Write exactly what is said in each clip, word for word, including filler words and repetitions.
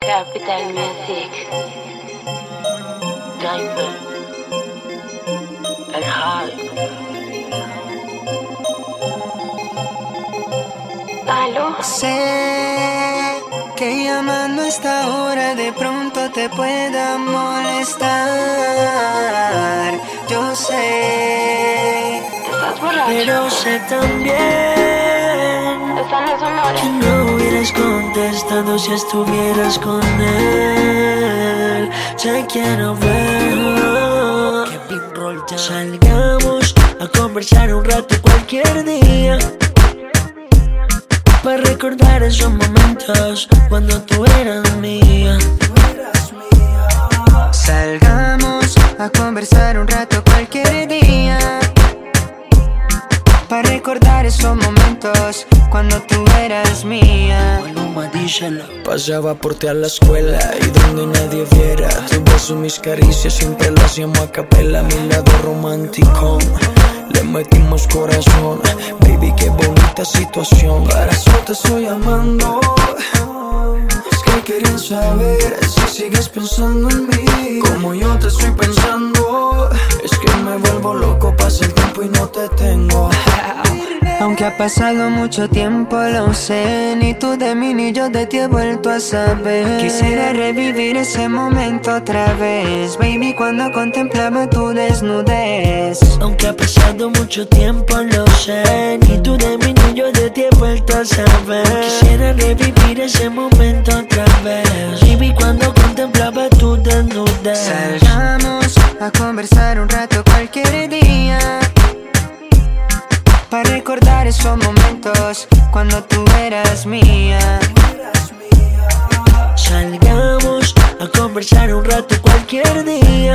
Capital Music, Diamond, El High. ¿Aló? Sé que llamando a esta hora de pronto te pueda molestar. Yo sé, ¿Estás borracho? pero sé también ¿Están los honores? que no hubieras contestado si estuvieras con él. Te quiero ver. Salgamos a conversar un rato cualquier día, para recordar esos momentos cuando tú eras mía. Salgamos a conversar un rato cualquier día, para recordar esos momentos cuando tú eras mía. Maluma, díselo. Pasaba por ti a la escuela y donde nadie viera tus besos, mis caricias, siempre lo hacíamos a capela. Mi lado romántico, le metimos corazón. Baby, qué bonita situación. Para eso te estoy llamando. Es que quería saber si sigues pensando en mí como yo te estoy pensando. Es que me vuelvo loco, pasa el tiempo y no te tengo. Aunque ha pasado mucho tiempo, lo sé. Ni tú de mí ni yo de ti he vuelto a saber. Quisiera revivir ese momento otra vez, baby, cuando contemplaba tu desnudez. Aunque ha pasado mucho tiempo, lo sé. Ni tú de mí ni yo de ti he vuelto a saber. Quisiera revivir ese momento otra vez, baby, cuando contemplaba tu desnudez. Salgamos a conversar un rato cualquier día, para recordar esos momentos cuando tú eras mía. Salgamos a conversar un rato cualquier día,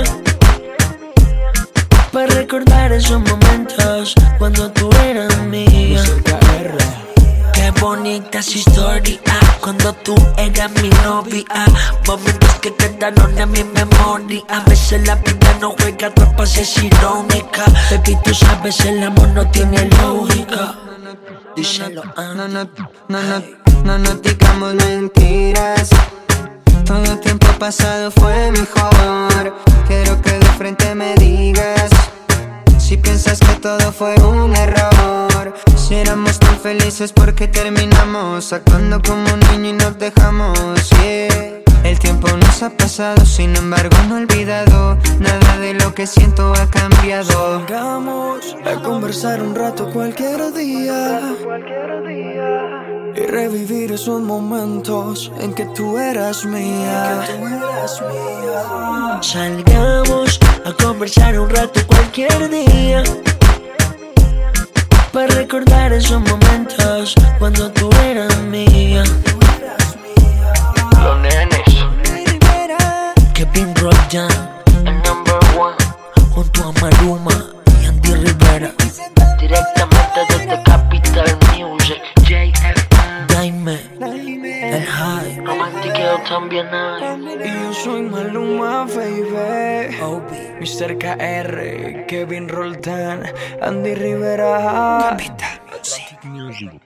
para recordar esos momentos cuando tú eras mía. Qué bonita esa historia, cuando tú eras mi novia. Momentos que quedaron en mi memoria. A veces la vida no juega trampas, es irónica. Baby, tú sabes, el amor no tiene lógica. Díselo, ah. No, no, no, no, no nos digamos mentiras. Todo el tiempo pasado fue mejor. Quiero que de frente me digas si piensas que todo fue un error. Si éramos tan felices, ¿por qué terminamos actuando como un niño y nos dejamos? Yeah. El tiempo nos ha pasado, sin embargo no he olvidado nada de lo que siento ha cambiado. Salgamos a conversar un rato cualquier día y revivir esos momentos en que tú eras mía. Salgamos a conversar un rato cualquier día, para recordar esos momentos cuando tú eras mía. Los nenes, Kevin Roldan, el number one, junto a Maluma y Andy Rivera. directamente desde Capital Music, J F M, Diamond, El High, romantiqueo también hay. Y yo soy Maluma, baby. Obi, mister K R, Kevin Roldan, Andy Rivera. Capital Music.